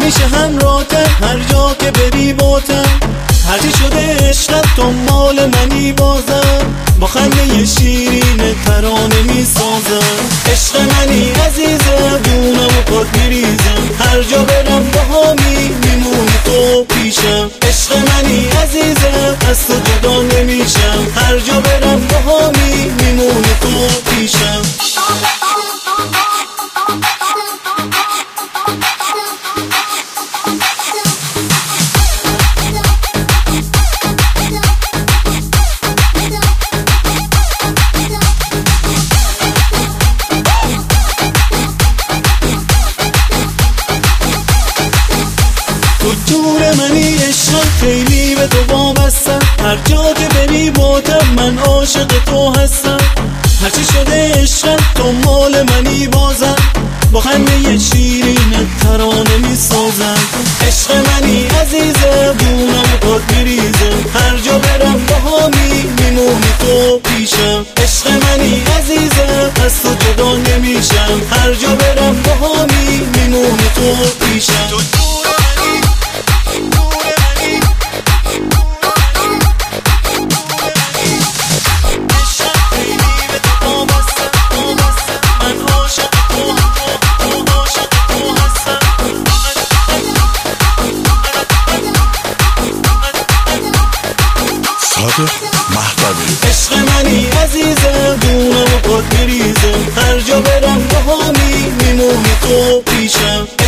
همیشه همراهتم، هر جا که بری باتم. هرچی شده عشقت تو مال منی بازم، با خنده شیرین ترانه میسازم. عشق منی عزیزم، دونم و پات میریزم، هر جا برم باهامی میمونی تو پیشم. عشق منی عزیزم، از تو جدا نمیشم، هر جا برم باهامی میمونی تو پیشم. جور منی عشقم، خیلی به تو وابستم، هر جا که بری باتم، من عاشق تو هستم. هرچی شده عشقم تو مال منی بازم، با خنده شیرین ترانه میسازم. عشق منی عزیزم، دونم و پات میریزم، هر جا برم باهامی میمونی تو پیشم. عشق منی عزیزم، از تو جدا نمیشم، هر جا برم باهامی میمونی تو پیشم. عشق منی عزیزم، دونم و پات میریزم، هر جا برم باهامی میمونی تو پیشم.